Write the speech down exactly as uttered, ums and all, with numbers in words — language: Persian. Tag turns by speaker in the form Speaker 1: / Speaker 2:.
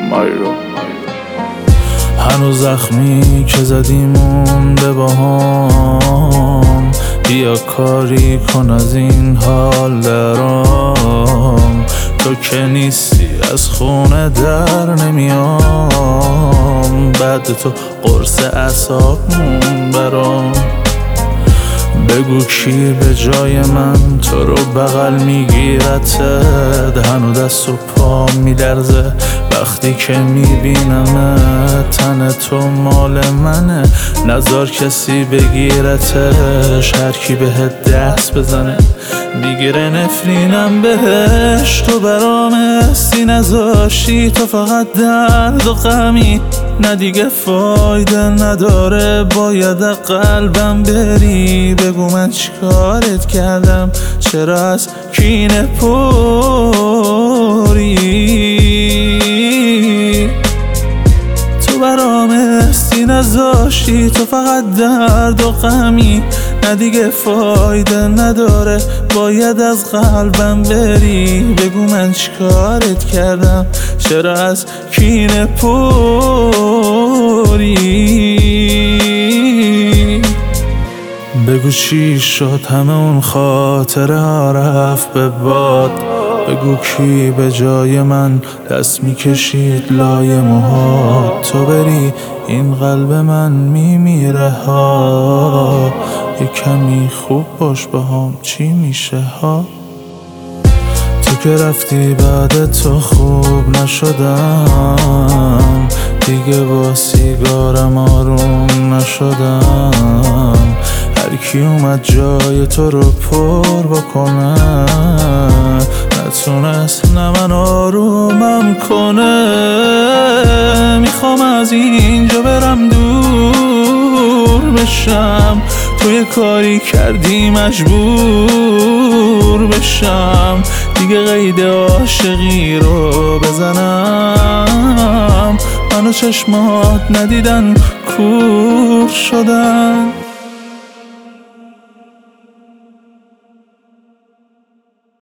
Speaker 1: مایرو.
Speaker 2: هنوز زخمی که زدی مونده با هم، بیا کاری کن از این حال درام. تو که نیستی از خونه در نمیام، بعد تو قرص اعصاب مون برام. بگو کی به جای من تو رو بغل میگیرتت، هنو دست و پا میلرزه وقتی که میبینم تن تو مال منه. نذار کسی بگیرتش، هر کی بهت دست بزنه میگیره نفرینم بهش. تو برام هستی نذاشتی، تو فقط درد و غمی، نه دیگه فایده نداره باید قلبم بری. بگو من چیکارت کردم، چرا از کینه پری؟ تو برام هستی نذاشتی، تو فقط درد و غمی، نه دیگه فایده نداره باید از قلبم بری. بگو من چیکارت کردم، چرا از کینه پری؟ بگو چی شد همه اون خاطره ها رفت به باد. بگو کی به جای من دست میکشید لای موهات. تو بری این قلب من میمیره ها، یه کمی خوب باش باهام چی میشه ها. تو که رفتی بعد تو خوب نشدم، دیگه با سیگارم آروم نشدم. هر کی اومد جای تو رو پر بکنه، نتونست نه من آرومم کنه. میخوام از اینجا برم دور بشم، تو یه کاری کردی مجبور بشم. دیگه قید عاشقی رو بزنم، منو چشمات ندیدن کور شدن.